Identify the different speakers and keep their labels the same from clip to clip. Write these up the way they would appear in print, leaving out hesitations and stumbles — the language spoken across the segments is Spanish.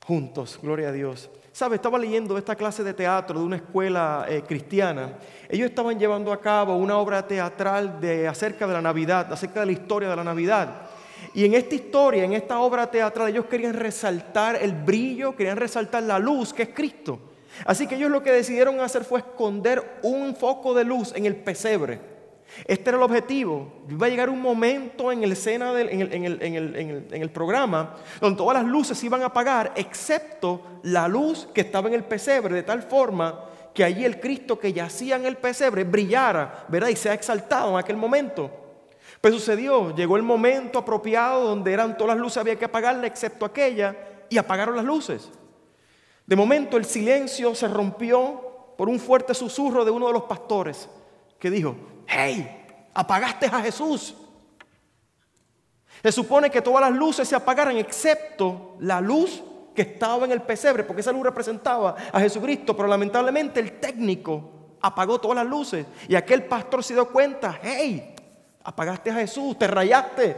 Speaker 1: juntos, gloria a Dios. ¿Sabe? Estaba leyendo esta clase de teatro de una escuela cristiana. Ellos estaban llevando a cabo una obra teatral acerca de la Navidad, acerca de la historia de la Navidad. Y en esta historia, en esta obra teatral, ellos querían resaltar el brillo, querían resaltar la luz que es Cristo. Así que ellos lo que decidieron hacer fue esconder un foco de luz en el pesebre. Este era el objetivo. Iba a llegar un momento en el programa donde todas las luces se iban a apagar, excepto la luz que estaba en el pesebre, de tal forma que allí el Cristo que yacía en el pesebre brillara, ¿verdad? Y sea exaltado en aquel momento. Pues sucedió, llegó el momento apropiado donde todas las luces había que apagarlas excepto aquella, y apagaron las luces. De momento el silencio se rompió por un fuerte susurro de uno de los pastores que dijo: ¡Hey! ¡Apagaste a Jesús! Se supone que todas las luces se apagaran excepto la luz que estaba en el pesebre, porque esa luz representaba a Jesucristo, pero lamentablemente el técnico apagó todas las luces y aquel pastor se dio cuenta: ¡Hey! Apagaste a Jesús, te rayaste.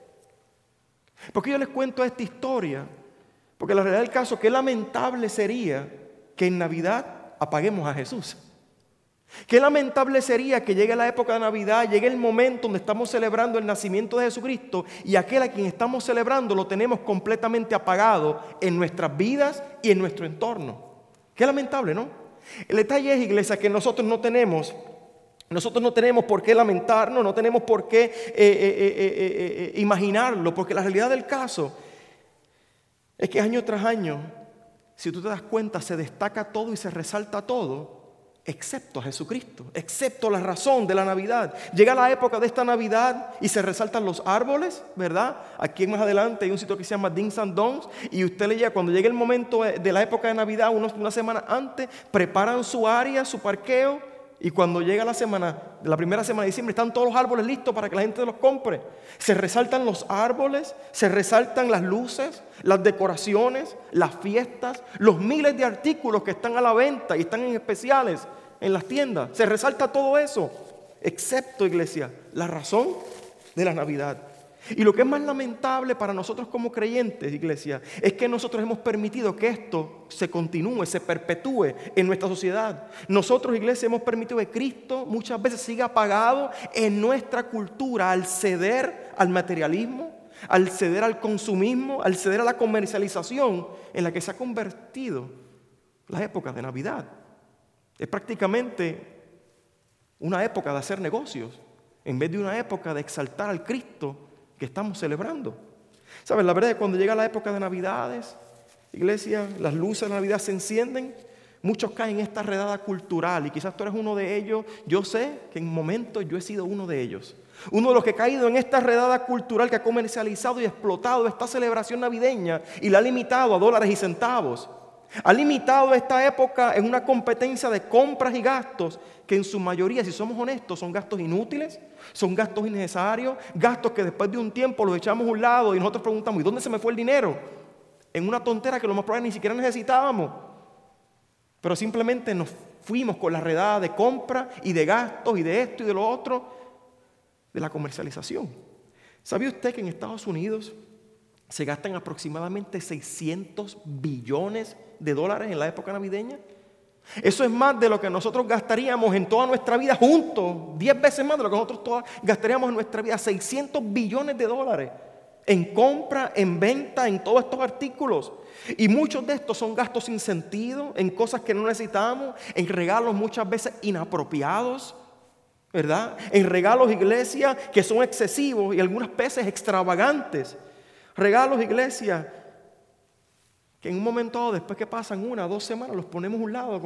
Speaker 1: ¿Por qué yo les cuento esta historia? Porque la realidad del caso es que lamentable sería que en Navidad apaguemos a Jesús. Qué lamentable sería que llegue la época de Navidad, llegue el momento donde estamos celebrando el nacimiento de Jesucristo y aquel a quien estamos celebrando lo tenemos completamente apagado en nuestras vidas y en nuestro entorno. Qué lamentable, ¿no? El detalle es, iglesia, que nosotros no tenemos por qué lamentarnos, no tenemos por qué imaginarlo, porque la realidad del caso es que año tras año, si tú te das cuenta, se destaca todo y se resalta todo, excepto a Jesucristo, excepto la razón de la Navidad. Llega la época de esta Navidad y se resaltan los árboles, ¿verdad? Aquí más adelante hay un sitio que se llama Dings and Don'ts, y usted le llega, cuando llegue el momento de la época de Navidad, una semana antes, preparan su área, su parqueo, y cuando llega la primera semana de diciembre, están todos los árboles listos para que la gente los compre. Se resaltan los árboles, se resaltan las luces, las decoraciones, las fiestas, los miles de artículos que están a la venta y están en especiales en las tiendas. Se resalta todo eso, excepto, iglesia, la razón de la Navidad. Y lo que es más lamentable para nosotros como creyentes, iglesia, es que nosotros hemos permitido que esto se continúe, se perpetúe en nuestra sociedad. Nosotros, iglesia, hemos permitido que Cristo muchas veces siga apagado en nuestra cultura al ceder al materialismo, al ceder al consumismo, al ceder a la comercialización en la que se ha convertido la época de Navidad. Es prácticamente una época de hacer negocios en vez de una época de exaltar al Cristo que estamos celebrando. ¿Saben? La verdad es que cuando llega la época de Navidades, iglesia, las luces de Navidad se encienden, muchos caen en esta redada cultural y quizás tú eres uno de ellos. Yo sé que en momentos yo he sido uno de ellos. Uno de los que ha caído en esta redada cultural que ha comercializado y explotado esta celebración navideña y la ha limitado a dólares y centavos. Ha limitado esta época en una competencia de compras y gastos que en su mayoría, si somos honestos, son gastos inútiles, son gastos innecesarios, gastos que después de un tiempo los echamos a un lado y nosotros preguntamos: ¿y dónde se me fue el dinero? En una tontera que lo más probable ni siquiera necesitábamos. Pero simplemente nos fuimos con la redada de compra y de gastos y de esto y de lo otro, de la comercialización. ¿Sabía usted que en Estados Unidos se gastan aproximadamente 600 billones de dólares en la época navideña? Eso es más de lo que nosotros gastaríamos en toda nuestra vida juntos, 10 veces más de lo que nosotros gastaríamos en nuestra vida, 600 billones de dólares en compra, en venta, en todos estos artículos. Y muchos de estos son gastos sin sentido, en cosas que no necesitamos, en regalos muchas veces inapropiados, ¿verdad? En regalos, iglesia, que son excesivos y algunas veces extravagantes. Regalos, iglesia, que en un momento dado, después que pasan 1 o 2 semanas, los ponemos a un lado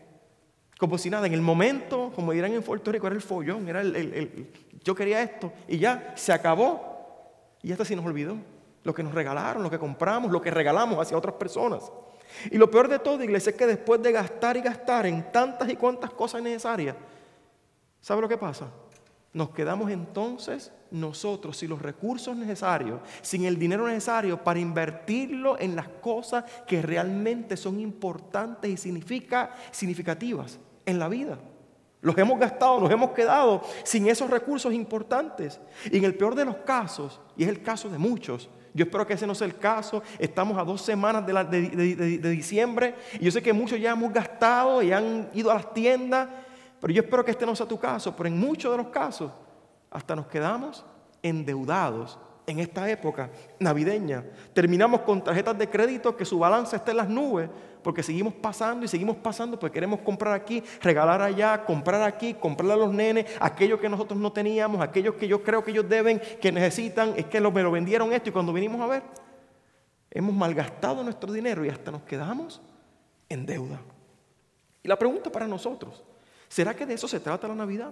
Speaker 1: como si nada. En el momento, como dirán en Puerto Rico, era el follón, era yo quería esto y ya, se acabó. Y hasta se nos olvidó lo que nos regalaron, lo que compramos, lo que regalamos hacia otras personas. Y lo peor de todo, iglesia, es que después de gastar y gastar en tantas y cuantas cosas necesarias, ¿sabe lo que pasa? Nos quedamos entonces nosotros sin los recursos necesarios, sin el dinero necesario para invertirlo en las cosas que realmente son importantes y significativas en la vida. Los hemos gastado, nos hemos quedado sin esos recursos importantes. Y en el peor de los casos, y es el caso de muchos, Yo espero que ese no sea el caso. Estamos a 2 semanas de diciembre y yo sé que muchos ya hemos gastado y han ido a las tiendas, pero yo espero que este no sea tu caso. Pero en muchos de los casos hasta nos quedamos endeudados en esta época navideña. Terminamos con tarjetas de crédito que su balance está en las nubes porque seguimos pasando porque queremos comprar aquí, regalar allá, comprar aquí, comprarle a los nenes, aquellos que nosotros no teníamos, aquellos que yo creo que ellos deben, que necesitan, es que me lo vendieron esto y cuando vinimos a ver, hemos malgastado nuestro dinero y hasta nos quedamos en deuda. Y la pregunta para nosotros, ¿será que de eso se trata la Navidad?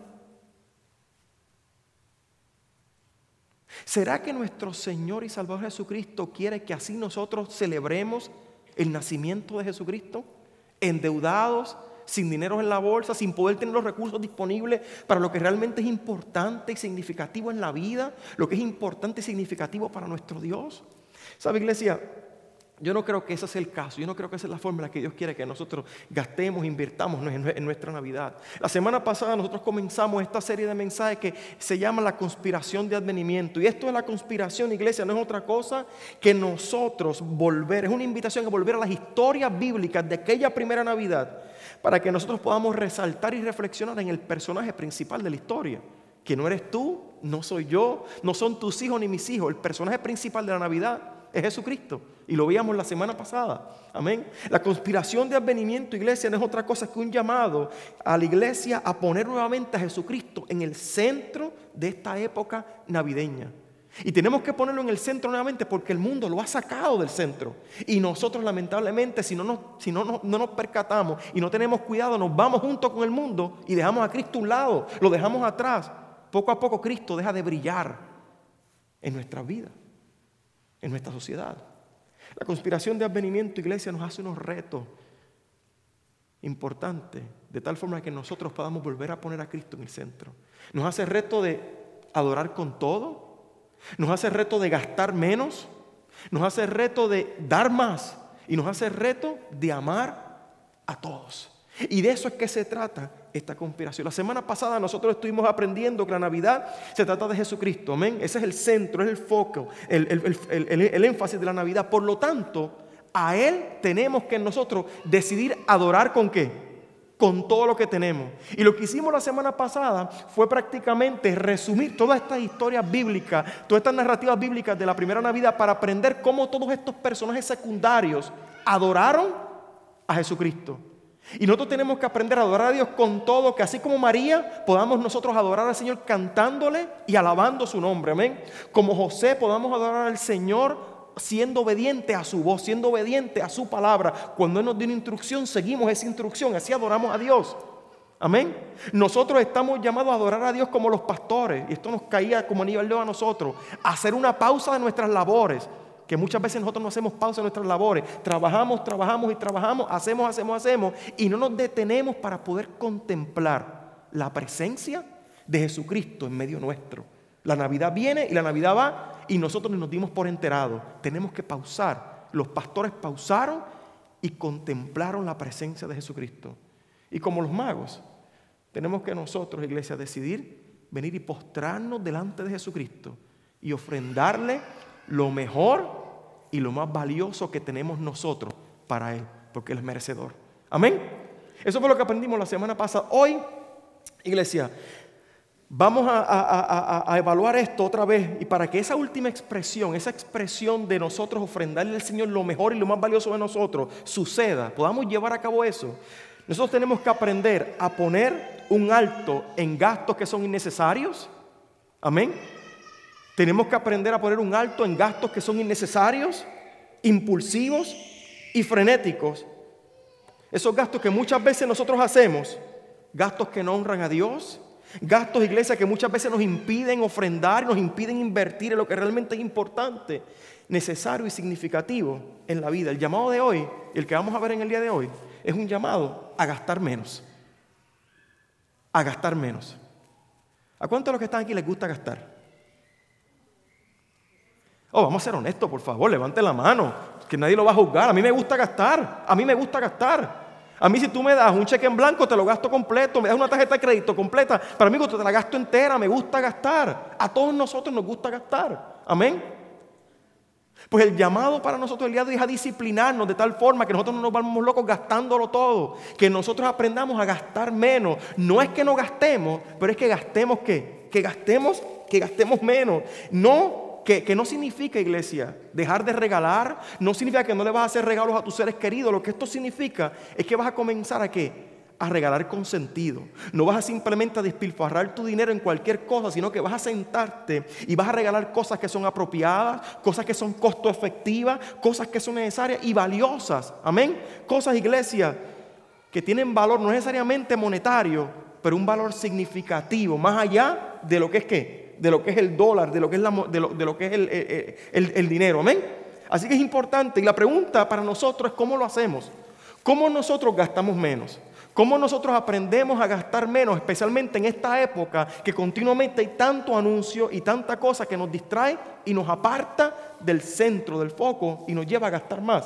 Speaker 1: ¿Será que nuestro Señor y Salvador Jesucristo quiere que así nosotros celebremos el nacimiento de Jesucristo? Endeudados, sin dinero en la bolsa, sin poder tener los recursos disponibles para lo que realmente es importante y significativo en la vida, lo que es importante y significativo para nuestro Dios. ¿Sabe, iglesia? Yo no creo que ese sea el caso. Yo no creo que esa es la forma en la que Dios quiere que nosotros gastemos, invirtamos en nuestra Navidad. La semana pasada nosotros comenzamos esta serie de mensajes que se llama la conspiración de advenimiento. Y esto de la conspiración, iglesia, no es otra cosa que nosotros volver. Es una invitación a volver a las historias bíblicas de aquella primera Navidad para que nosotros podamos resaltar y reflexionar en el personaje principal de la historia. Que no eres tú, no soy yo, no son tus hijos ni mis hijos. El personaje principal de la Navidad es Jesucristo. Y lo veíamos la semana pasada. Amén. La conspiración de advenimiento, iglesia, no es otra cosa que un llamado a la iglesia a poner nuevamente a Jesucristo en el centro de esta época navideña. Y tenemos que ponerlo en el centro nuevamente porque el mundo lo ha sacado del centro. Y nosotros lamentablemente si no nos percatamos y no tenemos cuidado, nos vamos junto con el mundo y dejamos a Cristo a un lado, lo dejamos atrás. Poco a poco Cristo deja de brillar en nuestra vida, en nuestra sociedad. La conspiración de advenimiento, iglesia, nos hace unos retos importantes, de tal forma que nosotros podamos volver a poner a Cristo en el centro. Nos hace reto de adorar con todo, nos hace reto de gastar menos, nos hace reto de dar más y nos hace reto de amar a todos. Y de eso es que se trata esta conspiración. La semana pasada nosotros estuvimos aprendiendo que la Navidad se trata de Jesucristo. Amén. Ese es el centro, es el foco, el énfasis de la Navidad. Por lo tanto, a Él tenemos que nosotros decidir adorar ¿con qué? Con todo lo que tenemos. Y lo que hicimos la semana pasada fue prácticamente resumir todas estas historias bíblicas, todas estas narrativas bíblicas de la primera Navidad para aprender cómo todos estos personajes secundarios adoraron a Jesucristo. Y nosotros tenemos que aprender a adorar a Dios con todo, que así como María podamos nosotros adorar al Señor cantándole y alabando su nombre, amén. Como José podamos adorar al Señor siendo obediente a su voz, siendo obediente a su palabra. Cuando Él nos dio una instrucción, seguimos esa instrucción, así adoramos a Dios, amén. Nosotros estamos llamados a adorar a Dios como los pastores, y esto nos caía como anillo al dedo a nosotros, a hacer una pausa de nuestras labores. Que muchas veces nosotros no hacemos pausa en nuestras labores. Trabajamos y trabajamos, hacemos y no nos detenemos para poder contemplar la presencia de Jesucristo en medio nuestro. La Navidad viene y la Navidad va y nosotros nos dimos por enterados. Tenemos que pausar. Los pastores pausaron y contemplaron la presencia de Jesucristo. Y como los magos, tenemos que nosotros, iglesia, decidir venir y postrarnos delante de Jesucristo y ofrendarle lo mejor y lo más valioso que tenemos nosotros para Él, porque Él es merecedor. Amén. Eso fue lo que aprendimos la semana pasada. Hoy, iglesia, vamos a evaluar esto otra vez y para que esa última expresión, esa expresión de nosotros ofrendarle al Señor lo mejor y lo más valioso de nosotros suceda, podamos llevar a cabo eso. Nosotros tenemos que aprender a poner un alto en gastos que son innecesarios. Amén. Tenemos que aprender a poner un alto en gastos que son innecesarios, impulsivos y frenéticos. Esos gastos que muchas veces nosotros hacemos, gastos que no honran a Dios, gastos, iglesia, que muchas veces nos impiden ofrendar, nos impiden invertir en lo que realmente es importante, necesario y significativo en la vida. El llamado de hoy, el que vamos a ver en el día de hoy, es un llamado a gastar menos. A gastar menos. ¿A cuántos de los que están aquí les gusta gastar? Oh, vamos a ser honestos, por favor, levante la mano, que nadie lo va a juzgar. A mí me gusta gastar, a mí si tú me das un cheque en blanco, te lo gasto completo, me das una tarjeta de crédito completa, para mí te la gasto entera, me gusta gastar. A todos nosotros nos gusta gastar, amén. Pues el llamado para nosotros el día de hoy es a disciplinarnos de tal forma que nosotros no nos vamos locos gastándolo todo. Que nosotros aprendamos a gastar menos. No es que no gastemos, pero es que gastemos ¿qué? Que gastemos menos. No, que no significa, iglesia, dejar de regalar. No significa que no le vas a hacer regalos a tus seres queridos. Lo que esto significa es que vas a comenzar ¿a qué? A regalar con sentido. No vas a simplemente a despilfarrar tu dinero en cualquier cosa, sino que vas a sentarte y vas a regalar cosas que son apropiadas, cosas que son costo efectivas, cosas que son necesarias y valiosas. Amén. Cosas, iglesia, que tienen valor no necesariamente monetario, pero un valor significativo, más allá de lo que es ¿qué? De lo que es el dólar, de lo que es el dinero. Amén. Así que es importante. Y la pregunta para nosotros es ¿cómo lo hacemos? ¿Cómo nosotros gastamos menos? ¿Cómo nosotros aprendemos a gastar menos, especialmente en esta época que continuamente hay tanto anuncio y tanta cosa que nos distrae y nos aparta del centro, del foco y nos lleva a gastar más?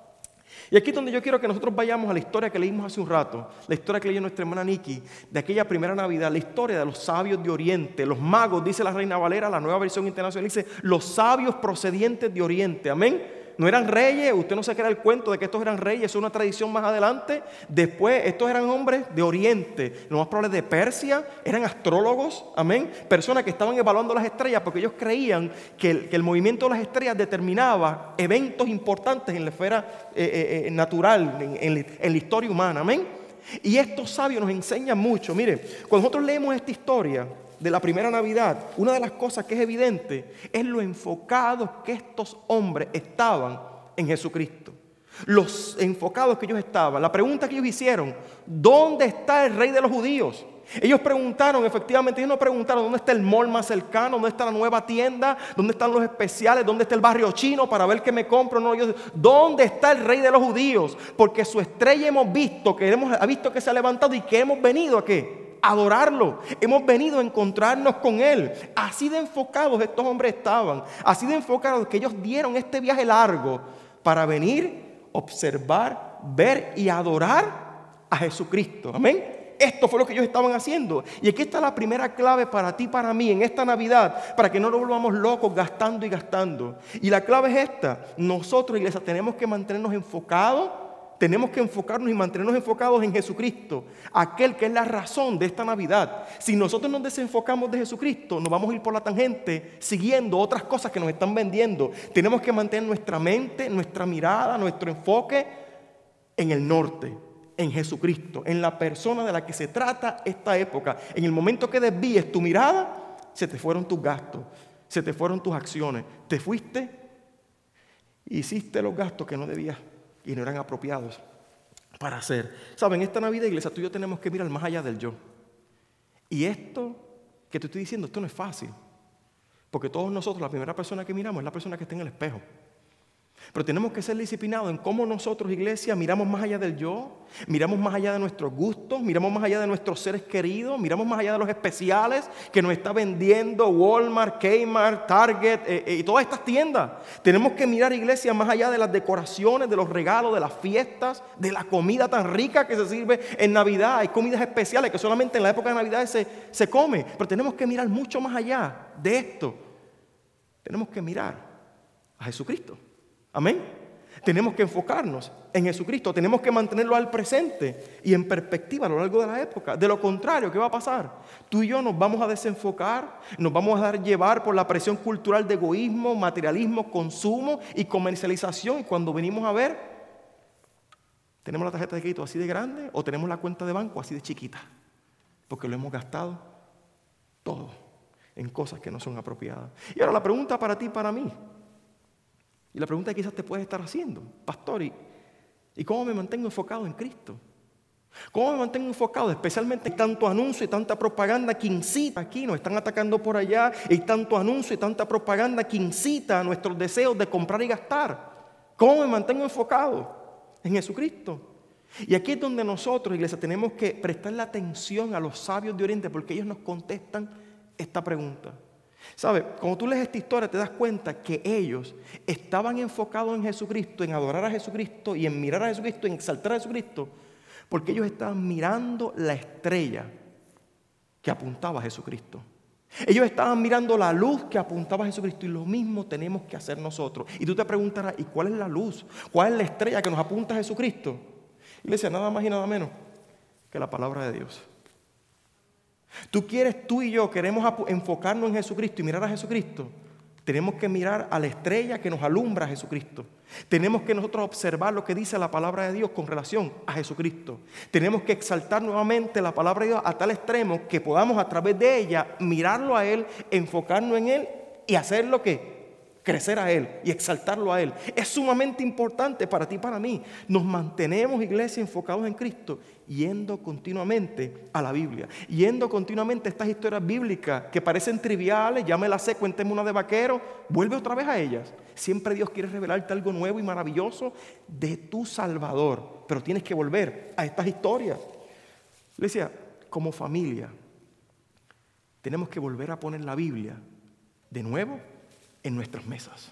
Speaker 1: Y aquí es donde yo quiero que nosotros vayamos a la historia que leímos hace un rato, la historia que leyó nuestra hermana Nikki, de aquella primera Navidad, la historia de los sabios de Oriente, los magos, dice la Reina Valera, la Nueva Versión Internacional, dice los sabios procedientes de Oriente, amén. No eran reyes, usted no se crea el cuento de que estos eran reyes, eso es una tradición más adelante. Después, estos eran hombres de Oriente, lo más probable de Persia, eran astrólogos, amén. Personas que estaban evaluando las estrellas porque ellos creían que el movimiento de las estrellas determinaba eventos importantes en la esfera natural, en la historia humana, amén. Y estos sabios nos enseñan mucho. Mire, cuando nosotros leemos esta historia de la primera Navidad, una de las cosas que es evidente es lo enfocados que estos hombres estaban en Jesucristo. Los enfocados que ellos estaban. La pregunta que ellos hicieron: ¿dónde está el rey de los judíos? Ellos preguntaron, efectivamente, ellos no preguntaron dónde está el mall más cercano, dónde está la nueva tienda, dónde están los especiales, dónde está el barrio chino para ver qué me compro. No, ellos, ¿dónde está el rey de los judíos? Porque su estrella hemos visto, ha visto que se ha levantado y que hemos venido ¿a qué? Adorarlo, hemos venido a encontrarnos con Él. Así de enfocados estos hombres estaban, así de enfocados que ellos dieron este viaje largo para venir, observar, ver y adorar a Jesucristo. Amén. Esto fue lo que ellos estaban haciendo. Y aquí está la primera clave para ti y para mí en esta Navidad, para que no nos volvamos locos gastando y gastando. Y la clave es esta: nosotros, iglesia, tenemos que mantenernos enfocados. Tenemos que enfocarnos y mantenernos enfocados en Jesucristo, aquel que es la razón de esta Navidad. Si nosotros nos desenfocamos de Jesucristo, nos vamos a ir por la tangente siguiendo otras cosas que nos están vendiendo. Tenemos que mantener nuestra mente, nuestra mirada, nuestro enfoque en el norte, en Jesucristo, en la persona de la que se trata esta época. En el momento que desvíes tu mirada, se te fueron tus gastos, se te fueron tus acciones. Te fuiste, hiciste los gastos que no debías y no eran apropiados para hacer. Saben, esta Navidad, iglesia, tú y yo tenemos que mirar más allá del yo. Y esto que te estoy diciendo, esto no es fácil. Porque todos nosotros, la primera persona que miramos es la persona que está en el espejo. Pero tenemos que ser disciplinados en cómo nosotros, iglesia, miramos más allá del yo, miramos más allá de nuestros gustos, miramos más allá de nuestros seres queridos, miramos más allá de los especiales que nos está vendiendo Walmart, Kmart, Target y todas estas tiendas. Tenemos que mirar, iglesia, más allá de las decoraciones, de los regalos, de las fiestas, de la comida tan rica que se sirve en Navidad. Hay comidas especiales que solamente en la época de Navidad se come, pero tenemos que mirar mucho más allá de esto. Tenemos que mirar a Jesucristo. Amén. Tenemos que enfocarnos en Jesucristo. Tenemos que mantenerlo al presente y en perspectiva a lo largo de la época. De lo contrario, ¿qué va a pasar? Tú y yo nos vamos a desenfocar, nos vamos a dar llevar por la presión cultural de egoísmo, materialismo, consumo y comercialización. Y cuando venimos a ver, tenemos la tarjeta de crédito así de grande o tenemos la cuenta de banco así de chiquita. Porque lo hemos gastado todo en cosas que no son apropiadas. Y ahora la pregunta para ti y para mí. Y la pregunta que quizás te puedes estar haciendo: pastor, ¿y cómo me mantengo enfocado en Cristo? ¿Cómo me mantengo enfocado? Especialmente en tanto anuncio y tanta propaganda que incita aquí, nos están atacando por allá, y tanto anuncio y tanta propaganda que incita a nuestros deseos de comprar y gastar. ¿Cómo me mantengo enfocado en Jesucristo? Y aquí es donde nosotros, iglesia, tenemos que prestarle atención a los sabios de Oriente, porque ellos nos contestan esta pregunta. ¿Sabes? Cuando tú lees esta historia te das cuenta que ellos estaban enfocados en Jesucristo, en adorar a Jesucristo y en mirar a Jesucristo, en exaltar a Jesucristo, porque ellos estaban mirando la estrella que apuntaba a Jesucristo. Ellos estaban mirando la luz que apuntaba a Jesucristo y lo mismo tenemos que hacer nosotros. Y tú te preguntarás, ¿y cuál es la luz? ¿Cuál es la estrella que nos apunta a Jesucristo? Iglesia, nada más y nada menos que la palabra de Dios. Tú y yo queremos enfocarnos en Jesucristo y mirar a Jesucristo. Tenemos que mirar a la estrella que nos alumbra a Jesucristo. Tenemos que nosotros observar lo que dice la palabra de Dios con relación a Jesucristo. Tenemos que exaltar nuevamente la palabra de Dios a tal extremo que podamos a través de ella mirarlo a Él, enfocarnos en Él y hacerlo que crecer a Él y exaltarlo a Él. Es sumamente importante para ti y para mí. Nos mantenemos, iglesia, enfocados en Cristo, yendo continuamente a la Biblia, yendo continuamente a estas historias bíblicas que parecen triviales. Ya me las sé, cuénteme una de vaquero, vuelve otra vez a ellas. Siempre Dios quiere revelarte algo nuevo y maravilloso de tu Salvador, pero tienes que volver a estas historias. Iglesia, como familia, tenemos que volver a poner la Biblia de nuevo en nuestras mesas.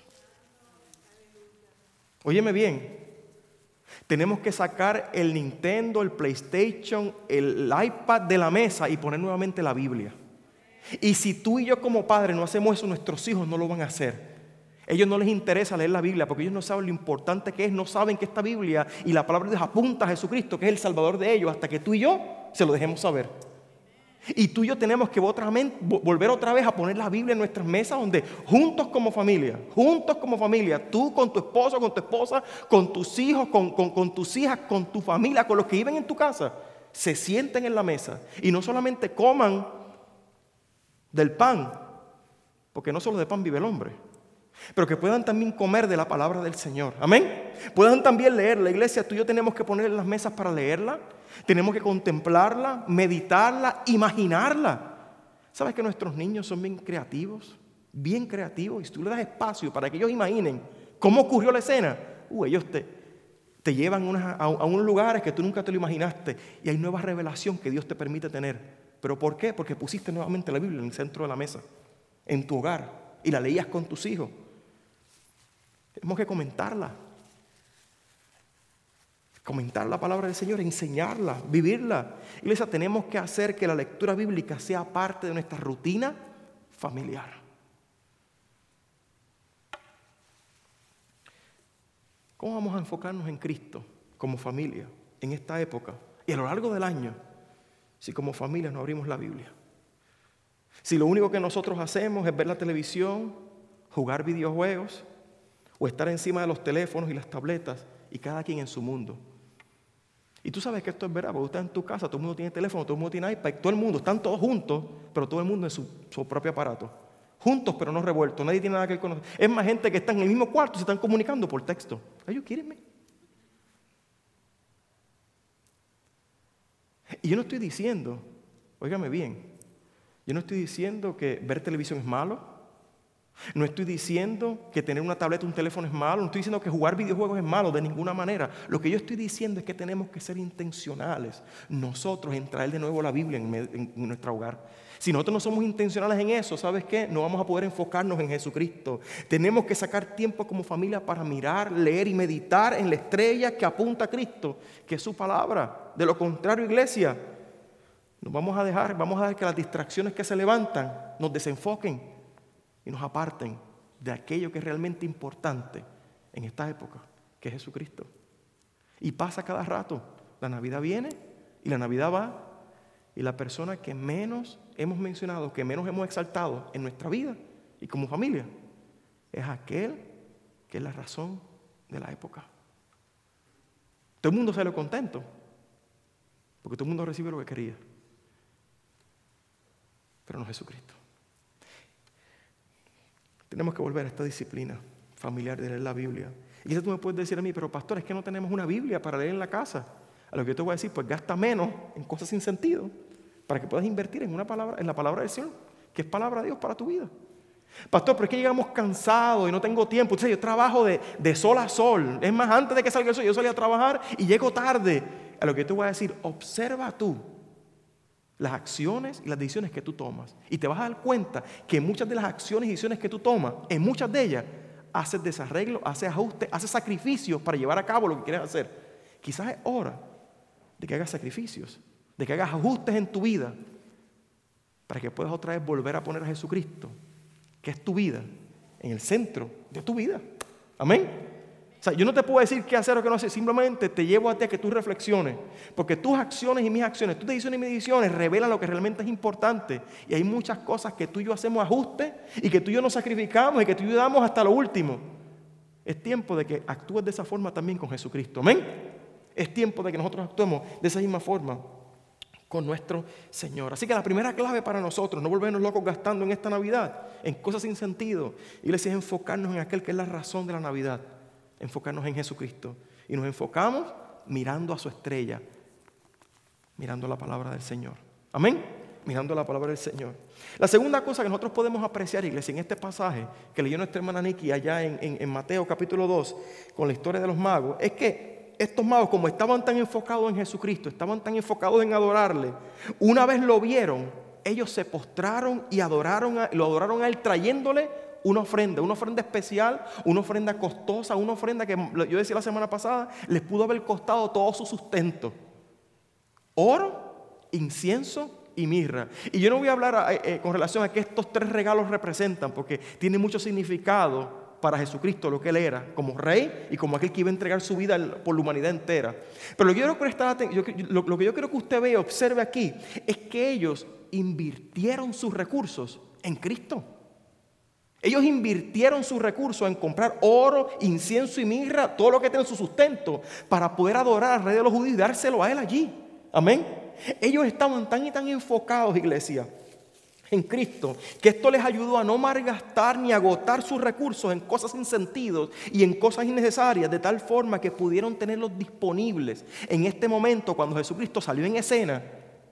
Speaker 1: Óyeme bien, tenemos que sacar el Nintendo, el PlayStation, el iPad de la mesa y poner nuevamente la Biblia. Y si tú y yo como padres no hacemos eso, nuestros hijos no lo van a hacer. Ellos no les interesa leer la Biblia porque ellos no saben lo importante que es, no saben que esta Biblia y la palabra de Dios apunta a Jesucristo, que es el Salvador de ellos, hasta que tú y yo se lo dejemos saber. Y tú y yo tenemos que volver otra vez a poner la Biblia en nuestras mesas, donde juntos como familia, tú con tu esposo, con tu esposa, con tus hijos, con tus hijas, con tu familia, con los que viven en tu casa, se sienten en la mesa y no solamente coman del pan, porque no solo de pan vive el hombre, pero que puedan también comer de la palabra del Señor. Amén. Puedan también leerla. Iglesia, tú y yo tenemos que poner en las mesas para leerla. Tenemos que contemplarla, meditarla, imaginarla. ¿Sabes que nuestros niños son bien creativos? Bien creativos. Y si tú le das espacio para que ellos imaginen cómo ocurrió la escena, ellos te llevan a unos lugares que tú nunca te lo imaginaste. Y hay nueva revelación que Dios te permite tener. ¿Pero por qué? Porque pusiste nuevamente la Biblia en el centro de la mesa, en tu hogar, y la leías con tus hijos. Tenemos que comentar la palabra del Señor, enseñarla, vivirla. Iglesia, tenemos que hacer que la lectura bíblica sea parte de nuestra rutina familiar. ¿Cómo vamos a enfocarnos en Cristo como familia en esta época y a lo largo del año si como familia no abrimos la Biblia? Si lo único que nosotros hacemos es ver la televisión, jugar videojuegos o estar encima de los teléfonos y las tabletas y cada quien en su mundo. Y tú sabes que esto es verdad, porque tú estás en tu casa, todo el mundo tiene teléfono, todo el mundo tiene iPad, todo el mundo, están todos juntos, pero todo el mundo en su propio aparato. Juntos pero no revueltos, nadie tiene nada que ver con nosotros. Es más gente que está en el mismo cuarto y se están comunicando por texto. Are you kidding me? Y yo no estoy diciendo, óigame bien, yo no estoy diciendo que ver televisión es malo. No estoy diciendo que tener una tableta o un teléfono es malo. No estoy diciendo que jugar videojuegos es malo de ninguna manera. Lo que yo estoy diciendo es que tenemos que ser intencionales nosotros en traer de nuevo la Biblia en nuestro hogar. Si nosotros no somos intencionales en eso, ¿sabes qué? No vamos a poder enfocarnos en Jesucristo. Tenemos que sacar tiempo como familia para mirar, leer y meditar en la estrella que apunta a Cristo, que es su palabra. De lo contrario, iglesia, vamos a dejar que las distracciones que se levantan nos desenfoquen y nos aparten de aquello que es realmente importante en esta época, que es Jesucristo. Y pasa cada rato. La Navidad viene y la Navidad va. Y la persona que menos hemos mencionado, que menos hemos exaltado en nuestra vida y como familia, es aquel que es la razón de la época. Todo el mundo salió contento, porque todo el mundo recibe lo que quería. Pero no Jesucristo. Tenemos que volver a esta disciplina familiar de leer la Biblia. Y quizás tú me puedes decir a mí, pero pastor, es que no tenemos una Biblia para leer en la casa. A lo que yo te voy a decir, pues gasta menos en cosas sin sentido para que puedas invertir en la palabra del Señor, que es palabra de Dios para tu vida. Pastor, pero es que llegamos cansados y no tengo tiempo. Entonces, yo trabajo de sol a sol. Es más, antes de que salga el sol, yo salí a trabajar y llego tarde. A lo que yo te voy a decir, observa tú las acciones y las decisiones que tú tomas. Y te vas a dar cuenta que muchas de las acciones y decisiones que tú tomas, en muchas de ellas, haces desarreglo, haces ajustes, haces sacrificios para llevar a cabo lo que quieres hacer. Quizás es hora de que hagas sacrificios, de que hagas ajustes en tu vida para que puedas otra vez volver a poner a Jesucristo, que es tu vida, en el centro de tu vida. Amén. O sea, yo no te puedo decir qué hacer o qué no hacer, simplemente te llevo a ti a que tú reflexiones, porque tus acciones y mis acciones, tus decisiones y mis decisiones revelan lo que realmente es importante. Y hay muchas cosas que tú y yo hacemos ajustes y que tú y yo nos sacrificamos y que tú y yo damos hasta lo último. Es tiempo de que actúes de esa forma también con Jesucristo. Amén. Es tiempo de que nosotros actuemos de esa misma forma con nuestro Señor. Así que la primera clave para nosotros, no volvernos locos gastando en esta Navidad, en cosas sin sentido, iglesia, es enfocarnos en aquel que es la razón de la Navidad. Enfocarnos en Jesucristo. Y nos enfocamos mirando a su estrella, mirando la palabra del Señor. Amén. Mirando la palabra del Señor. La segunda cosa que nosotros podemos apreciar, iglesia, en este pasaje que leyó nuestra hermana Nikki allá en Mateo capítulo 2, con la historia de los magos, es que estos magos, como estaban tan enfocados en Jesucristo, estaban tan enfocados en adorarle, una vez lo vieron, ellos se postraron y lo adoraron a él, trayéndole una ofrenda especial, una ofrenda costosa, una ofrenda que yo decía la semana pasada, les pudo haber costado todo su sustento. Oro, incienso y mirra. Y yo no voy a hablar con relación a qué estos tres regalos representan, porque tiene mucho significado para Jesucristo, lo que él era, como rey y como aquel que iba a entregar su vida por la humanidad entera. Pero lo que yo quiero que usted vea, observe aquí, es que ellos invirtieron sus recursos en Cristo. Ellos invirtieron sus recursos en comprar oro, incienso y mirra, todo lo que tiene su sustento, para poder adorar al rey de los judíos y dárselo a él allí. Amén. Ellos estaban tan y tan enfocados, iglesia, en Cristo, que esto les ayudó a no malgastar ni agotar sus recursos en cosas sin sentido y en cosas innecesarias, de tal forma que pudieron tenerlos disponibles en este momento cuando Jesucristo salió en escena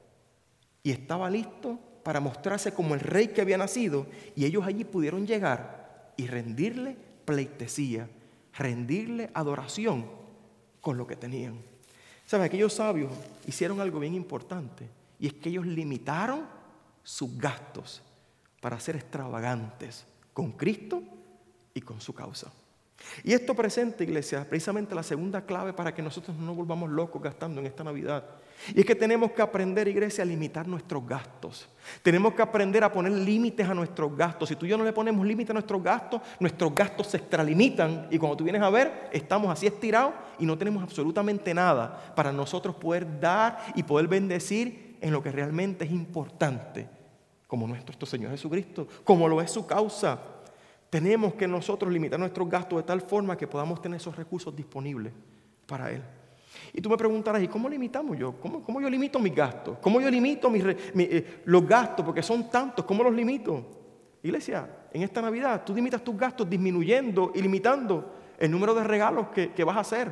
Speaker 1: y estaba listo para mostrarse como el rey que había nacido, y ellos allí pudieron llegar y rendirle pleitesía, rendirle adoración con lo que tenían. ¿Saben? Aquellos sabios hicieron algo bien importante, y es que ellos limitaron sus gastos para ser extravagantes con Cristo y con su causa. Y esto presenta, iglesia, precisamente la segunda clave para que nosotros no nos volvamos locos gastando en esta Navidad. Y es que tenemos que aprender, iglesia, a limitar nuestros gastos. Tenemos que aprender a poner límites a nuestros gastos. Si tú y yo no le ponemos límite a nuestros gastos se extralimitan. Y cuando tú vienes a ver, estamos así estirados y no tenemos absolutamente nada para nosotros poder dar y poder bendecir en lo que realmente es importante, como nuestro Señor Jesucristo, como lo es su causa. Tenemos que nosotros limitar nuestros gastos de tal forma que podamos tener esos recursos disponibles para Él. Y tú me preguntarás, ¿y cómo limitamos yo? ¿Cómo yo limito mis gastos? ¿Cómo yo limito los gastos? Porque son tantos, ¿cómo los limito? Iglesia, en esta Navidad tú limitas tus gastos disminuyendo y limitando el número de regalos que vas a hacer.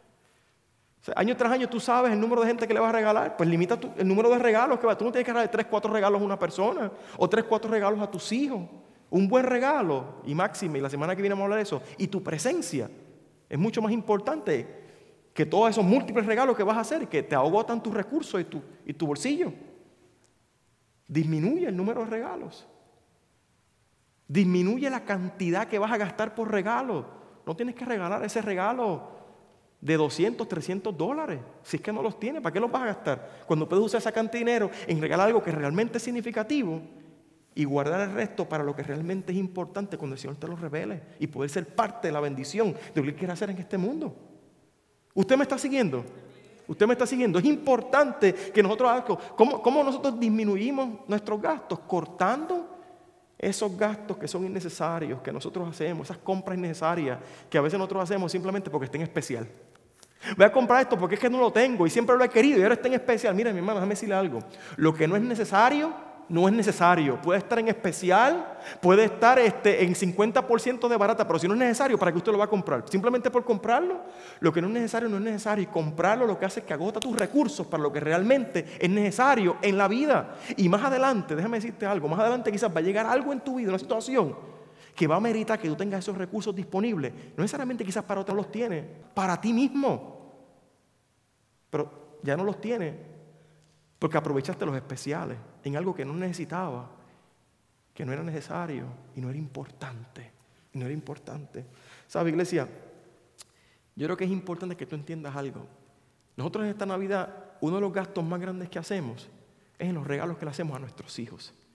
Speaker 1: O sea, año tras año tú sabes el número de gente que le vas a regalar, pues limita el número de regalos que vas. Tú no tienes que regalar 3, 4 regalos a una persona o 3, 4 regalos a tus hijos. Un buen regalo, y máxime, y la semana que viene vamos a hablar de eso, y tu presencia es mucho más importante que todos esos múltiples regalos que vas a hacer, que te agotan tus recursos y tu bolsillo. Disminuye el número de regalos. Disminuye la cantidad que vas a gastar por regalo. No tienes que regalar ese regalo de $200, $300. Si es que no los tienes, ¿para qué los vas a gastar? Cuando puedes usar esa cantidad de dinero en regalar algo que realmente es significativo y guardar el resto para lo que realmente es importante cuando el Señor te lo revele y poder ser parte de la bendición de lo que Él quiere hacer en este mundo. ¿Usted me está siguiendo? ¿Usted me está siguiendo? Es importante que nosotros hagamos. ¿Cómo nosotros disminuimos nuestros gastos? Cortando esos gastos que son innecesarios, que nosotros hacemos, esas compras innecesarias que a veces nosotros hacemos simplemente porque está en especial. Voy a comprar esto porque es que no lo tengo y siempre lo he querido y ahora está en especial. Mira, mi hermano, déjame decirle algo. Lo que no es necesario, no es necesario. Puede estar en especial, puede estar en 50% de barata, pero si no es necesario, ¿para qué usted lo va a comprar? Simplemente por comprarlo. Lo que no es necesario, no es necesario. Y comprarlo lo que hace es que agota tus recursos para lo que realmente es necesario en la vida. Y más adelante, déjame decirte algo, más adelante quizás va a llegar algo en tu vida, una situación que va a meritar que tú tengas esos recursos disponibles. No necesariamente quizás para otros los tienes, para ti mismo. Pero ya no los tienes porque aprovechaste los especiales en algo que no necesitaba, que no era necesario y no era importante. Y no era importante. ¿Sabe, iglesia? Yo creo que es importante que tú entiendas algo. Nosotros en esta Navidad, uno de los gastos más grandes que hacemos es en los regalos que le hacemos a nuestros hijos.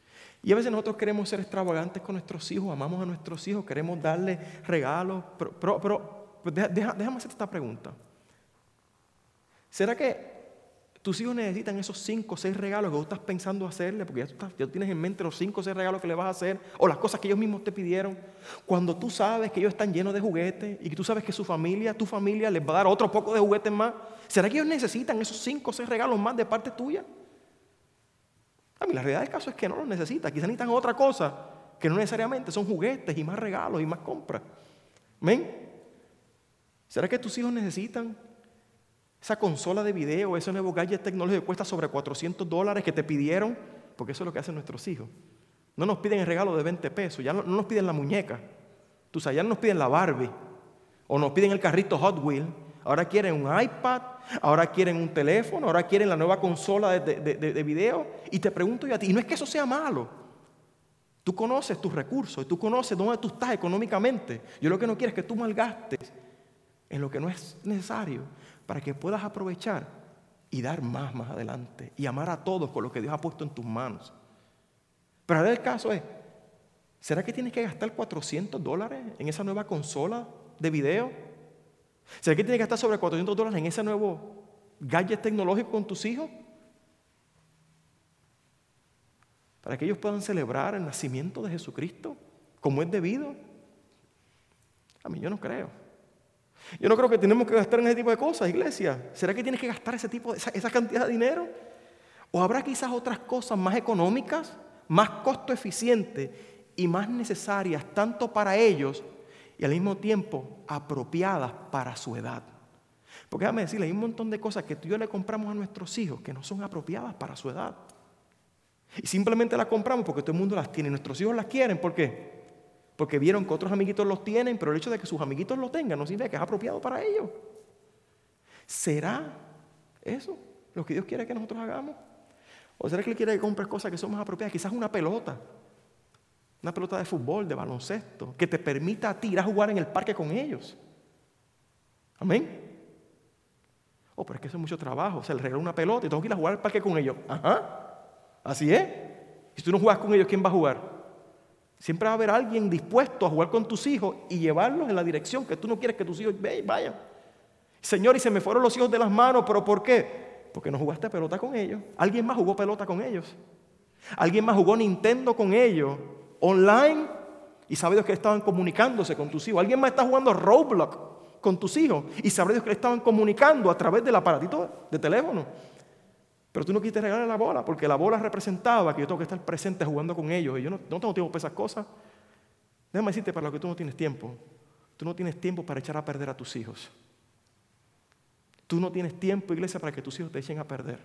Speaker 1: Y a veces nosotros queremos ser extravagantes con nuestros hijos, amamos a nuestros hijos, queremos darles regalos, pero déjame hacerte esta pregunta. ¿Será que tus hijos necesitan esos 5 o 6 regalos que tú estás pensando hacerle? Porque ya tienes en mente los 5 o 6 regalos que le vas a hacer, o las cosas que ellos mismos te pidieron. Cuando tú sabes que ellos están llenos de juguetes y que tú sabes que tu familia les va a dar otro poco de juguetes más, ¿será que ellos necesitan esos 5 o 6 regalos más de parte tuya? A mí la realidad del caso es que no los necesitan. Quizás necesitan otra cosa que no necesariamente son juguetes y más regalos y más compras. ¿Amén? ¿Será que tus hijos necesitan esa consola de video, ese nuevo gadget tecnológico que cuesta sobre $400 que te pidieron? Porque eso es lo que hacen nuestros hijos. No nos piden el regalo de 20 pesos, ya no nos piden la muñeca. Tú sabes, ya no nos piden la Barbie o nos piden el carrito Hot Wheels. Ahora quieren un iPad, ahora quieren un teléfono, ahora quieren la nueva consola de video. Y te pregunto yo a ti, y no es que eso sea malo. Tú conoces tus recursos, tú conoces dónde tú estás económicamente. Yo lo que no quiero es que tú malgastes en lo que no es necesario para que puedas aprovechar y dar más adelante y amar a todos con lo que Dios ha puesto en tus manos. Pero ahora el caso es, ¿será que tienes que gastar $400 en esa nueva consola de video? ¿Será que tienes que gastar sobre $400 en ese nuevo gadget tecnológico con tus hijos? Para que ellos puedan celebrar el nacimiento de Jesucristo como es debido. A mí yo no creo. Yo no creo que tenemos que gastar en ese tipo de cosas, iglesia. ¿Será que tienes que gastar esa cantidad de dinero? ¿O habrá quizás otras cosas más económicas, más costo eficientes y más necesarias tanto para ellos y al mismo tiempo apropiadas para su edad? Porque déjame decirle, hay un montón de cosas que tú y yo le compramos a nuestros hijos que no son apropiadas para su edad. Y simplemente las compramos porque todo el mundo las tiene. Nuestros hijos las quieren, ¿por qué? Porque vieron que otros amiguitos los tienen, pero el hecho de que sus amiguitos lo tengan no significa que es apropiado para ellos. ¿Será eso lo que Dios quiere que nosotros hagamos? ¿O será que Él quiere que compres cosas que son más apropiadas? Quizás una pelota de fútbol, de baloncesto, que te permita a ti ir a jugar en el parque con ellos. Amén. Oh, pero es que eso es mucho trabajo. O sea, le regalo una pelota y tengo que ir a jugar al parque con ellos. Ajá, así es. Y si tú no juegas con ellos, ¿quién va a jugar? Siempre va a haber alguien dispuesto a jugar con tus hijos y llevarlos en la dirección que tú no quieres que tus hijos vayan. Señor, y se me fueron los hijos de las manos, ¿pero por qué? Porque no jugaste pelota con ellos. Alguien más jugó pelota con ellos. Alguien más jugó Nintendo con ellos, online, y sabe Dios que estaban comunicándose con tus hijos. Alguien más está jugando Roblox con tus hijos y sabe Dios que le estaban comunicando a través del aparatito de teléfono. Pero tú no quisiste regalar la bola porque la bola representaba que yo tengo que estar presente jugando con ellos y yo no tengo tiempo para esas cosas. Déjame decirte para lo que tú no tienes tiempo. Tú no tienes tiempo para echar a perder a tus hijos. Tú no tienes tiempo, iglesia, para que tus hijos te echen a perder.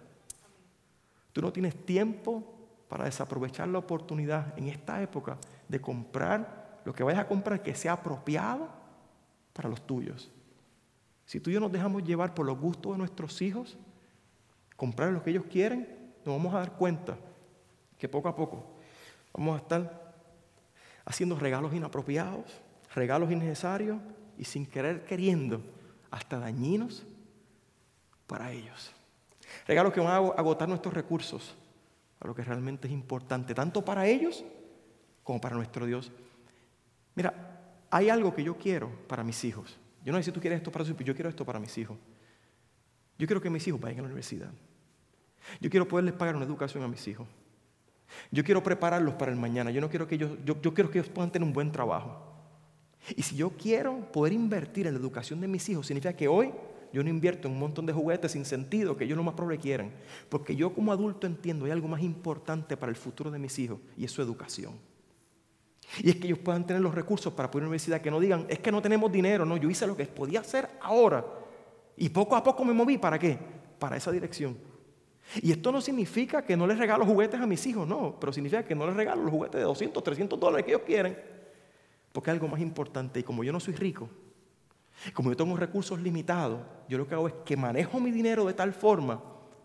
Speaker 1: Tú no tienes tiempo para desaprovechar la oportunidad en esta época de comprar lo que vayas a comprar que sea apropiado para los tuyos. Si tú y yo nos dejamos llevar por los gustos de nuestros hijos, comprar lo que ellos quieren, nos vamos a dar cuenta que poco a poco vamos a estar haciendo regalos inapropiados, regalos innecesarios y sin querer queriendo, hasta dañinos para ellos. Regalos que van a agotar nuestros recursos a lo que realmente es importante, tanto para ellos como para nuestro Dios. Mira, hay algo que yo quiero para mis hijos. Yo no sé si tú quieres esto para tus hijos, yo quiero esto para mis hijos. Yo quiero que mis hijos vayan a la universidad. Yo quiero poderles pagar una educación a mis hijos. Yo quiero prepararlos para el mañana. Yo quiero que ellos puedan tener un buen trabajo. Y si yo quiero poder invertir en la educación de mis hijos, significa que hoy yo no invierto en un montón de juguetes sin sentido que ellos lo más probable quieran. Porque yo como adulto entiendo hay algo más importante para el futuro de mis hijos y es su educación. Y es que ellos puedan tener los recursos para poder ir a la universidad, que no digan, es que no tenemos dinero. No, yo hice lo que podía hacer ahora. Y poco a poco me moví, ¿para qué? Para esa dirección. Y esto no significa que no les regalo juguetes a mis hijos, no, pero significa que no les regalo los juguetes de $200, $300 que ellos quieren, porque es algo más importante. Y como yo no soy rico, como yo tengo recursos limitados, yo lo que hago es que manejo mi dinero de tal forma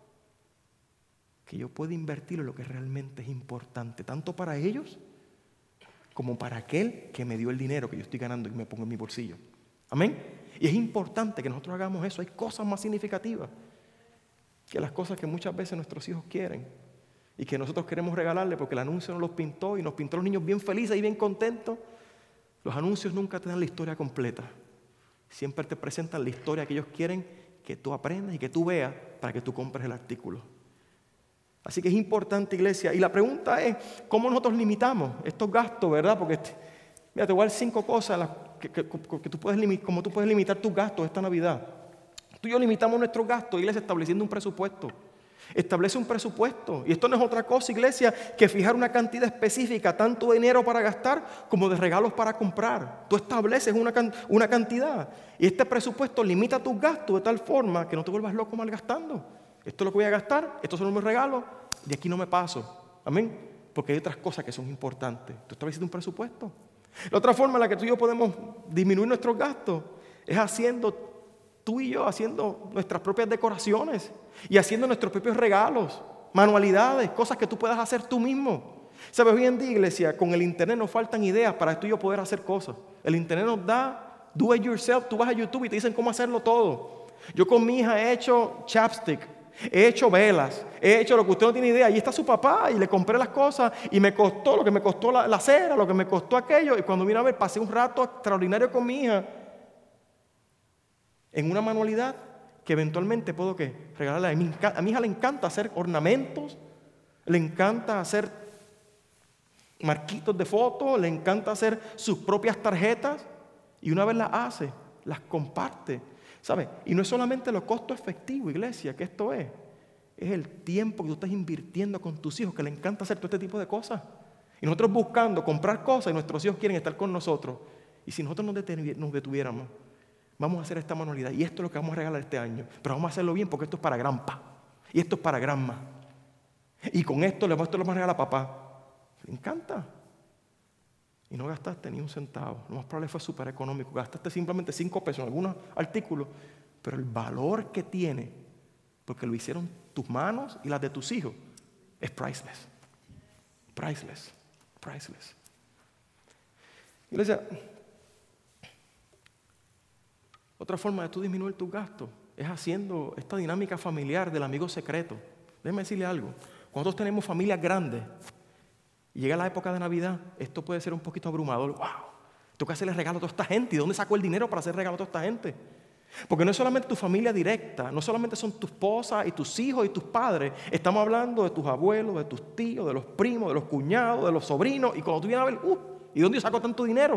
Speaker 1: que yo pueda invertirlo en lo que realmente es importante, tanto para ellos como para aquel que me dio el dinero que yo estoy ganando y me pongo en mi bolsillo. Amén. Y es importante que nosotros hagamos eso. Hay cosas más significativas que las cosas que muchas veces nuestros hijos quieren. y que nosotros queremos regalarle porque el anuncio nos los pintó y nos pintó a los niños bien felices y bien contentos. Los anuncios nunca te dan la historia completa. Siempre te presentan la historia que ellos quieren que tú aprendas y que tú veas para que tú compres el artículo. Así que es importante, iglesia. Y la pregunta es, ¿cómo nosotros limitamos estos gastos, verdad? Porque, mira, te voy a dar 5 cosas que tú puedes limitar, como tú puedes limitar tus gastos esta Navidad. Tú y yo limitamos nuestros gastos, iglesia, estableciendo un presupuesto. Establece un presupuesto. Y esto no es otra cosa, iglesia, que fijar una cantidad específica, tanto de dinero para gastar como de regalos para comprar. Tú estableces una cantidad. Y este presupuesto limita tus gastos de tal forma que no te vuelvas loco malgastando. Esto es lo que voy a gastar, estos son mis regalos, de aquí no me paso. Amén. Porque hay otras cosas que son importantes. Tú estableces un presupuesto. La otra forma en la que tú y yo podemos disminuir nuestros gastos es tú y yo haciendo nuestras propias decoraciones y haciendo nuestros propios regalos, manualidades, cosas que tú puedas hacer tú mismo. ¿Sabes? Hoy en día, iglesia, con el internet nos faltan ideas para tú y yo poder hacer cosas. El internet nos da do it yourself. Tú vas a YouTube y te dicen cómo hacerlo todo. Yo con mi hija he hecho chapstick, he hecho velas, he hecho lo que usted no tiene idea. Ahí está su papá y le compré las cosas y me costó lo que me costó la cera, lo que me costó aquello. Y cuando vine a ver, pasé un rato extraordinario con mi hija en una manualidad que eventualmente puedo regalarle. A mi hija le encanta hacer ornamentos, le encanta hacer marquitos de fotos, le encanta hacer sus propias tarjetas y una vez las hace, las comparte. ¿Sabes? Y no es solamente lo costo efectivo, iglesia, que esto es el tiempo que tú estás invirtiendo con tus hijos, que le encanta hacer todo este tipo de cosas. Y nosotros buscando comprar cosas y nuestros hijos quieren estar con nosotros. Y si nosotros nos detuviéramos, vamos a hacer esta manualidad y esto es lo que vamos a regalar este año. Pero vamos a hacerlo bien porque esto es para granpa y esto es para granma. Y con esto lo vamos a regalar a papá. Le encanta. Y no gastaste ni un centavo. Lo más probable fue súper económico. Gastaste simplemente 5 pesos en algunos artículos. Pero el valor que tiene, porque lo hicieron tus manos y las de tus hijos, es priceless. Priceless. Priceless. Iglesia, otra forma de tú disminuir tus gastos es haciendo esta dinámica familiar del amigo secreto. Déjeme decirle algo. Cuando nosotros tenemos familias grandes y llega la época de Navidad, esto puede ser un poquito abrumador. ¡Wow! Tengo que hacerle regalo a toda esta gente. ¿Y de dónde sacó el dinero para hacer regalo a toda esta gente? Porque no es solamente tu familia directa, no solamente son tu esposa y tus hijos y tus padres. Estamos hablando de tus abuelos, de tus tíos, de los primos, de los cuñados, de los sobrinos. Y cuando tú vienes a ver, ¿y dónde sacó tanto dinero?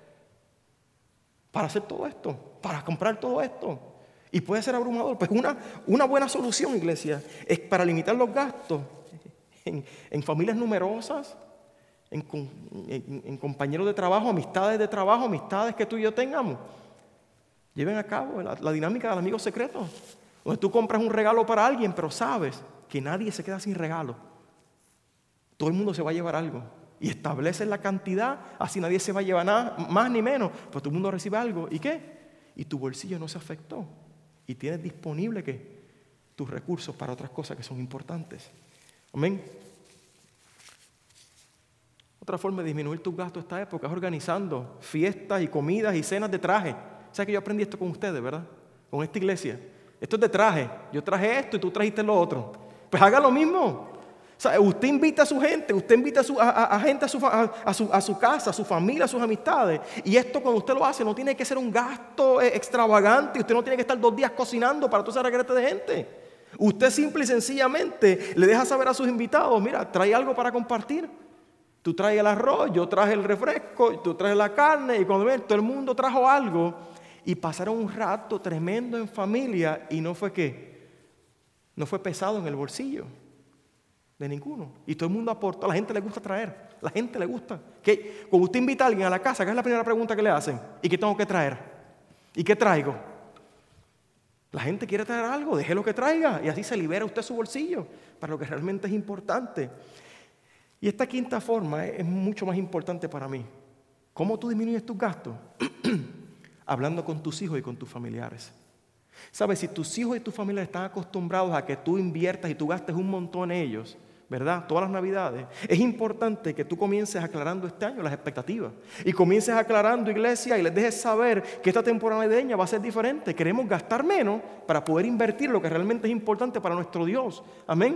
Speaker 1: Para hacer todo esto, para comprar todo esto. Y puede ser abrumador. Pues una buena solución, iglesia, es para limitar los gastos en familias numerosas, en compañeros de trabajo, amistades que tú y yo tengamos. Lleven a cabo la dinámica del amigo secreto, donde tú compras un regalo para alguien, pero sabes que nadie se queda sin regalo. Todo el mundo se va a llevar algo. Y estableces la cantidad, así nadie se va a llevar nada, más ni menos, pero todo el mundo recibe algo. ¿Y qué? Y tu bolsillo no se afectó. Y tienes disponible tus recursos para otras cosas que son importantes. Amén. Otra forma de disminuir tus gastos esta época es organizando fiestas y comidas y cenas de traje. ¿Sabes que yo aprendí esto con ustedes, verdad? Con esta iglesia. Esto es de traje. Yo traje esto y tú trajiste lo otro. Pues haga lo mismo. O sea, usted invita a su gente, usted invita a gente a su casa, a su familia, a sus amistades. Y esto cuando usted lo hace no tiene que ser un gasto extravagante. Usted no tiene que estar 2 días cocinando para todo ese reguete de gente. Usted simple y sencillamente le deja saber a sus invitados, mira, trae algo para compartir. Tú traes el arroz, yo traje el refresco, tú traes la carne. Y cuando ven, todo el mundo trajo algo. Y pasaron un rato tremendo en familia. Y no fue pesado en el bolsillo de ninguno. Y todo el mundo aportó. A la gente le gusta traer. La gente le gusta. Cuando usted invita a alguien a la casa, ¿qué es la primera pregunta que le hacen? ¿Y qué tengo que traer? ¿Y qué traigo? La gente quiere traer algo, deje lo que traiga. Y así se libera usted su bolsillo para lo que realmente es importante. Y esta quinta forma es mucho más importante para mí. ¿Cómo tú disminuyes tus gastos? Hablando con tus hijos y con tus familiares. ¿Sabes? Si tus hijos y tus familiares están acostumbrados a que tú inviertas y tú gastes un montón en ellos, ¿verdad? Todas las Navidades. Es importante que tú comiences aclarando este año las expectativas. Y comiences aclarando, iglesia, y les dejes saber que esta temporada navideña va a ser diferente. Queremos gastar menos para poder invertir lo que realmente es importante para nuestro Dios. Amén.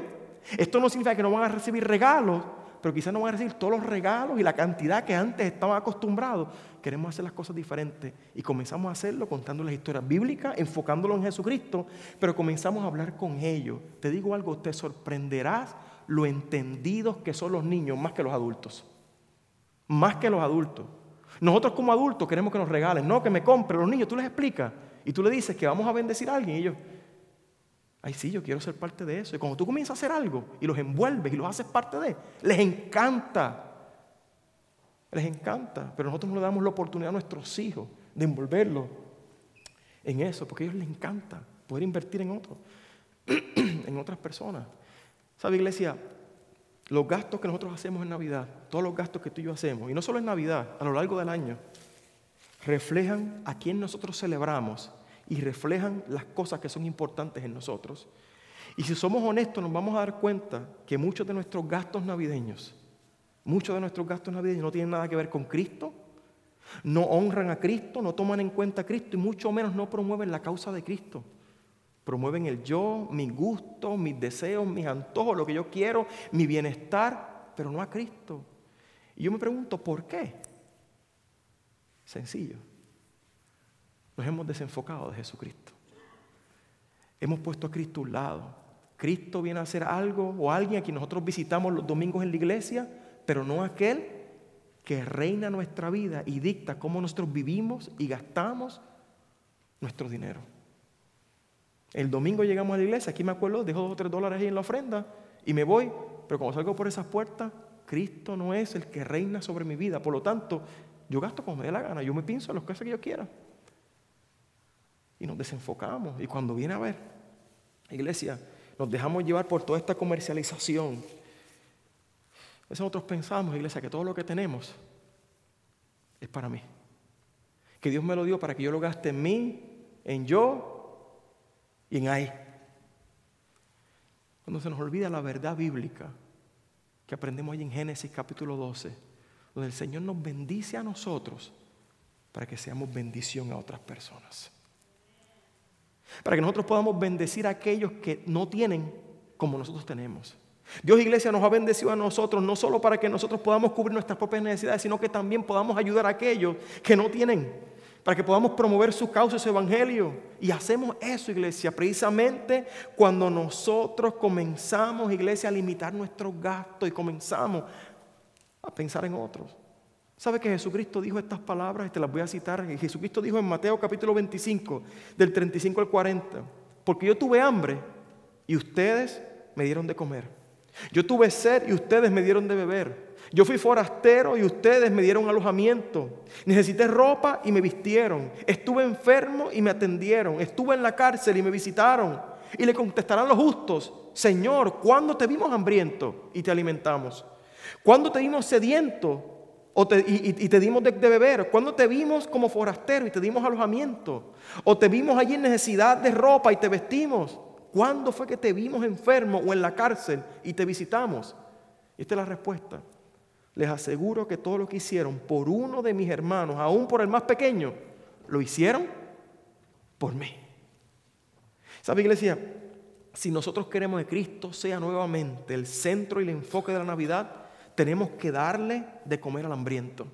Speaker 1: Esto no significa que no van a recibir regalos, pero quizás no van a recibir todos los regalos y la cantidad que antes estaban acostumbrados. Queremos hacer las cosas diferentes y comenzamos a hacerlo contando las historias bíblicas, enfocándolo en Jesucristo, pero comenzamos a hablar con ellos. Te digo algo, te sorprenderás lo entendidos que son los niños más que los adultos. Más que los adultos. Nosotros como adultos queremos que nos regalen, no que me compren. Los niños tú les explicas y tú le dices que vamos a bendecir a alguien y ellos, ay sí, yo quiero ser parte de eso. Y cuando tú comienzas a hacer algo y los envuelves y los haces parte de, les encanta. Les encanta, pero nosotros no le damos la oportunidad a nuestros hijos de envolverlos en eso, porque a ellos les encanta poder invertir en otros, en otras personas. ¿Sabe, iglesia? Los gastos que nosotros hacemos en Navidad, todos los gastos que tú y yo hacemos, y no solo en Navidad, a lo largo del año, reflejan a quién nosotros celebramos y reflejan las cosas que son importantes en nosotros. Y si somos honestos, nos vamos a dar cuenta que muchos de nuestros gastos navideños no tienen nada que ver con Cristo, no honran a Cristo, no toman en cuenta a Cristo y mucho menos no promueven la causa de Cristo. Promueven el yo, mis gustos, mis deseos, mis antojos, lo que yo quiero, mi bienestar, pero no a Cristo. Y yo me pregunto, ¿por qué? Sencillo. Nos hemos desenfocado de Jesucristo. Hemos puesto a Cristo a un lado. Cristo viene a hacer algo o alguien a quien nosotros visitamos los domingos en la iglesia, pero no aquel que reina nuestra vida y dicta cómo nosotros vivimos y gastamos nuestro dinero. El domingo llegamos a la iglesia, aquí me acuerdo, dejo $2 o $3 ahí en la ofrenda y me voy, pero cuando salgo por esas puertas, Cristo no es el que reina sobre mi vida. Por lo tanto, yo gasto como me dé la gana, yo me pienso en las cosas que yo quiera. Y nos desenfocamos. Y cuando viene a ver, iglesia, nos dejamos llevar por toda esta comercialización. A veces nosotros pensamos, iglesia, que todo lo que tenemos es para mí. Que Dios me lo dio para que yo lo gaste en mí, en yo y en ahí. Cuando se nos olvida la verdad bíblica que aprendemos ahí en Génesis capítulo 12, donde el Señor nos bendice a nosotros para que seamos bendición a otras personas. Para que nosotros podamos bendecir a aquellos que no tienen como nosotros tenemos. Dios, iglesia, nos ha bendecido a nosotros no solo para que nosotros podamos cubrir nuestras propias necesidades, sino que también podamos ayudar a aquellos que no tienen, para que podamos promover su causa y su evangelio. Y hacemos eso, iglesia, precisamente cuando nosotros comenzamos, iglesia, a limitar nuestros gastos y comenzamos a pensar en otros. ¿Sabe que Jesucristo dijo estas palabras? Y te las voy a citar. Jesucristo dijo en Mateo capítulo 25, del 35 al 40, porque yo tuve hambre y ustedes me dieron de comer. Yo tuve sed y ustedes me dieron de beber. Yo fui forastero y ustedes me dieron alojamiento. Necesité ropa y me vistieron. Estuve enfermo y me atendieron. Estuve en la cárcel y me visitaron. Y le contestarán los justos: Señor, ¿cuándo te vimos hambriento y te alimentamos? ¿Cuándo te vimos sediento y te dimos de beber? ¿Cuándo te vimos como forastero y te dimos alojamiento? ¿O te vimos allí en necesidad de ropa y te vestimos? ¿Cuándo fue que te vimos enfermo o en la cárcel y te visitamos? Esta es la respuesta. Les aseguro que todo lo que hicieron por uno de mis hermanos, aún por el más pequeño, lo hicieron por mí. ¿Sabe, iglesia? Si nosotros queremos que Cristo sea nuevamente el centro y el enfoque de la Navidad, tenemos que darle de comer al hambriento.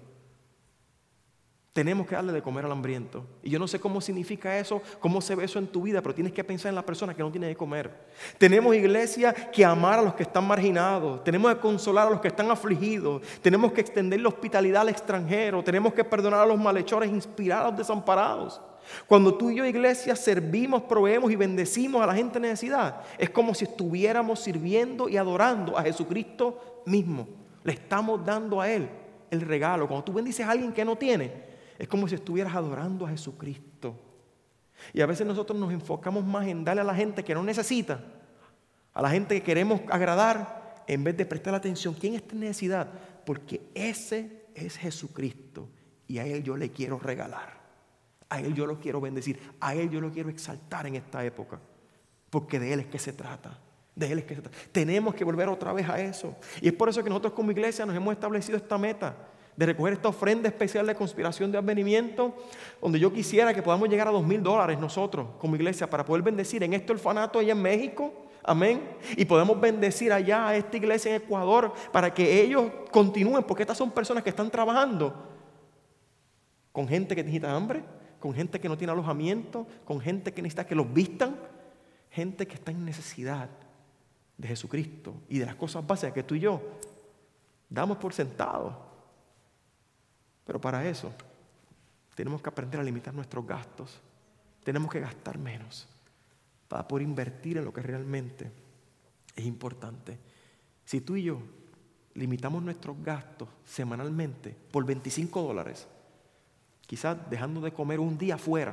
Speaker 1: Tenemos que darle de comer al hambriento. Y yo no sé cómo significa eso, cómo se ve eso en tu vida, pero tienes que pensar en la persona que no tiene de comer. Tenemos, iglesia, que amar a los que están marginados. Tenemos que consolar a los que están afligidos. Tenemos que extender la hospitalidad al extranjero. Tenemos que perdonar a los malhechores, inspirar a los desamparados. Cuando tú y yo, iglesia, servimos, proveemos y bendecimos a la gente en necesidad, es como si estuviéramos sirviendo y adorando a Jesucristo mismo. Le estamos dando a Él el regalo. Cuando tú bendices a alguien que no tiene, es como si estuvieras adorando a Jesucristo. Y a veces nosotros nos enfocamos más en darle a la gente que no necesita, a la gente que queremos agradar, en vez de prestar atención. ¿Quién está en necesidad? Porque ese es Jesucristo y a Él yo le quiero regalar. A Él yo lo quiero bendecir. A Él yo lo quiero exaltar en esta época. Porque de Él es que se trata. De Él es que se trata. Tenemos que volver otra vez a eso. Y es por eso que nosotros como iglesia nos hemos establecido esta meta de recoger esta ofrenda especial de conspiración de advenimiento, donde yo quisiera que podamos llegar a $2,000 nosotros como iglesia para poder bendecir en este orfanato allá en México, Amén. Y podemos bendecir allá a esta iglesia en Ecuador para que ellos continúen, porque estas son personas que están trabajando con gente que necesita hambre, con gente que no tiene alojamiento, con gente que necesita que los vistan, gente que está en necesidad de Jesucristo y de las cosas básicas que tú y yo damos por sentado. Pero para eso tenemos que aprender a limitar nuestros gastos. Tenemos que gastar menos para poder invertir en lo que realmente es importante. Si tú y yo limitamos nuestros gastos semanalmente por $25, quizás dejando de comer un día fuera,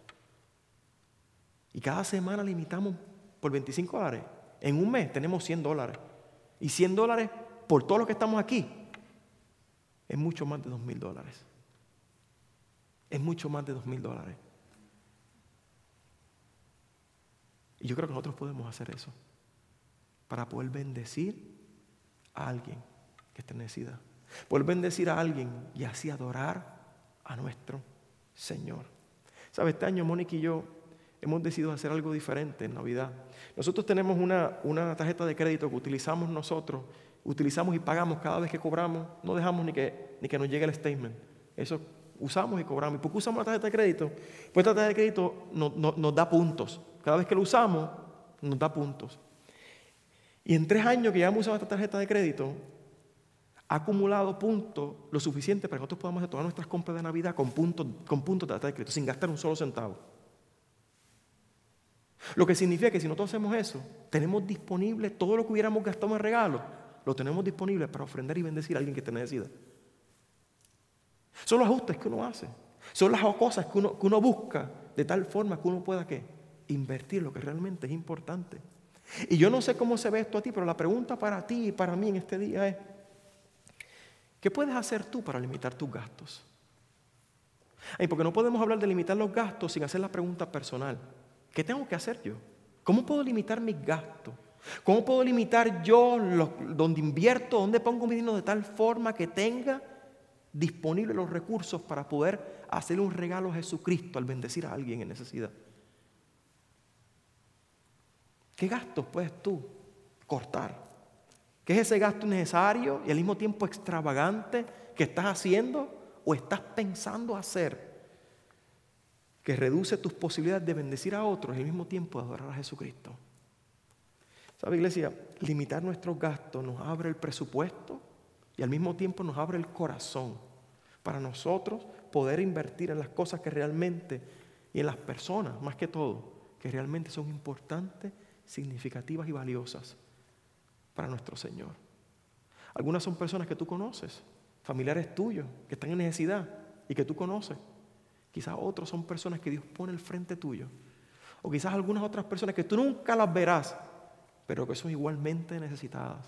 Speaker 1: y cada semana limitamos por $25, en un mes tenemos $100. Y $100 por todo lo que estamos aquí es mucho más de $2,000. Es mucho más de $2,000. Y yo creo que nosotros podemos hacer eso para poder bendecir a alguien que esté en necesidad. Poder bendecir a alguien y así adorar a nuestro Señor. ¿Sabe? Este año Mónica y yo hemos decidido hacer algo diferente en Navidad. Nosotros tenemos una tarjeta de crédito que utilizamos nosotros, utilizamos y pagamos cada vez que cobramos. No dejamos ni que nos llegue el statement. Eso usamos y cobramos. ¿Y por qué usamos la tarjeta de crédito? Pues esta tarjeta de crédito nos da puntos. Cada vez que lo usamos, nos da puntos. Y en 3 años que llevamos usando esta tarjeta de crédito, ha acumulado puntos lo suficiente para que nosotros podamos hacer todas nuestras compras de Navidad con puntos de tarjeta de crédito, sin gastar un solo centavo. Lo que significa que si nosotros hacemos eso, tenemos disponible todo lo que hubiéramos gastado en regalos, lo tenemos disponible para ofrendar y bendecir a alguien que te necesita. Son los ajustes que uno hace, son las cosas que uno busca de tal forma que uno pueda ¿qué? Invertir lo que realmente es importante. Y yo no sé cómo se ve esto a ti, pero la pregunta para ti y para mí en este día es: ¿qué puedes hacer tú para limitar tus gastos? Porque no podemos hablar de limitar los gastos sin hacer la pregunta personal. ¿Qué tengo que hacer yo? ¿Cómo puedo limitar mis gastos? ¿Cómo puedo limitar yo donde invierto, dónde pongo mi dinero de tal forma que tenga disponibles los recursos para poder hacerle un regalo a Jesucristo al bendecir a alguien en necesidad? ¿Qué gastos puedes tú cortar? ¿Qué es ese gasto innecesario y al mismo tiempo extravagante que estás haciendo o estás pensando hacer, que reduce tus posibilidades de bendecir a otros y al mismo tiempo de adorar a Jesucristo? ¿Sabe, iglesia? Limitar nuestros gastos nos abre el presupuesto y al mismo tiempo nos abre el corazón para nosotros poder invertir en las cosas que realmente, y en las personas más que todo, que realmente son importantes, significativas y valiosas para nuestro Señor. Algunas son personas que tú conoces, familiares tuyos que están en necesidad y que tú conoces. Quizás otros son personas que Dios pone al frente tuyo. O quizás algunas otras personas que tú nunca las verás, pero que son igualmente necesitadas.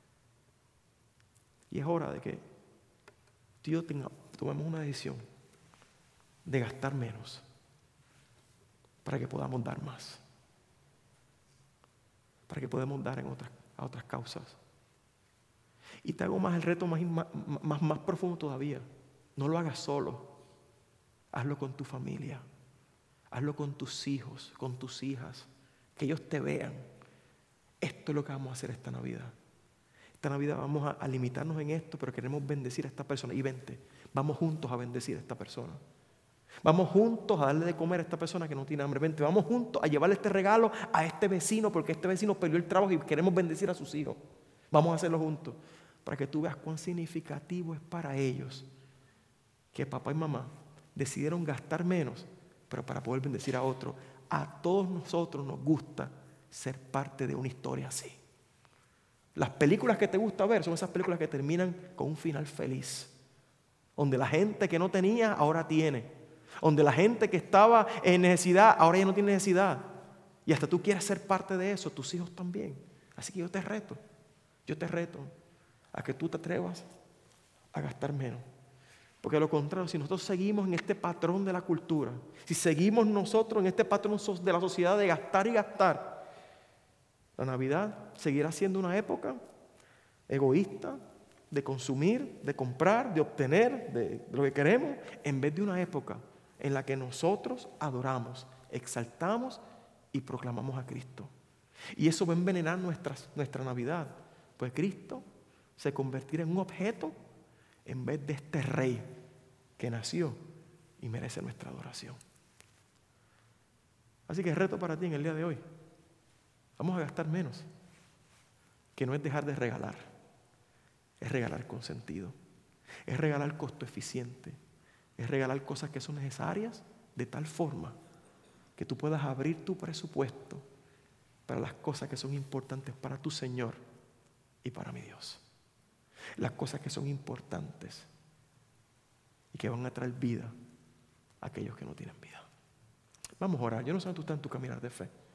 Speaker 1: Y es hora de que Dios tomemos una decisión de gastar menos para que podamos dar más. Para que podamos dar a otras causas. Y te hago más el reto más profundo todavía. No lo hagas solo. Hazlo con tu familia. Hazlo con tus hijos, con tus hijas. Que ellos te vean. Esto es lo que vamos a hacer esta Navidad. Esta Navidad vamos a limitarnos en esto, pero queremos bendecir a esta persona. Y vente, vamos juntos a bendecir a esta persona. Vamos juntos a darle de comer a esta persona que no tiene hambre. Vente, vamos juntos a llevarle este regalo a este vecino, porque este vecino perdió el trabajo y queremos bendecir a sus hijos. Vamos a hacerlo juntos, para que tú veas cuán significativo es para ellos que papá y mamá decidieron gastar menos, pero para poder bendecir a otro. A todos nosotros nos gusta ser parte de una historia así. Las películas que te gusta ver son esas películas que terminan con un final feliz, donde la gente que no tenía ahora tiene, donde la gente que estaba en necesidad ahora ya no tiene necesidad, y hasta tú quieres ser parte de eso, tus hijos también. Así que yo te reto a que tú te atrevas a gastar menos. Porque de lo contrario, si nosotros seguimos en este patrón de la cultura, si seguimos nosotros en este patrón de la sociedad de gastar y gastar, la Navidad seguirá siendo una época egoísta, de consumir, de comprar, de obtener, de lo que queremos, en vez de una época en la que nosotros adoramos, exaltamos y proclamamos a Cristo. Y eso va a envenenar nuestra Navidad. Pues Cristo se convertirá en un objeto en vez de este rey que nació y merece nuestra adoración. Así que el reto para ti en el día de hoy, vamos a gastar menos, que no es dejar de regalar, es regalar con sentido, es regalar costo eficiente, es regalar cosas que son necesarias de tal forma que tú puedas abrir tu presupuesto para las cosas que son importantes para tu Señor y para mi Dios. Las cosas que son importantes y que van a traer vida a aquellos que no tienen vida. Vamos a orar. Yo no sé dónde tú estás en tu caminar de fe.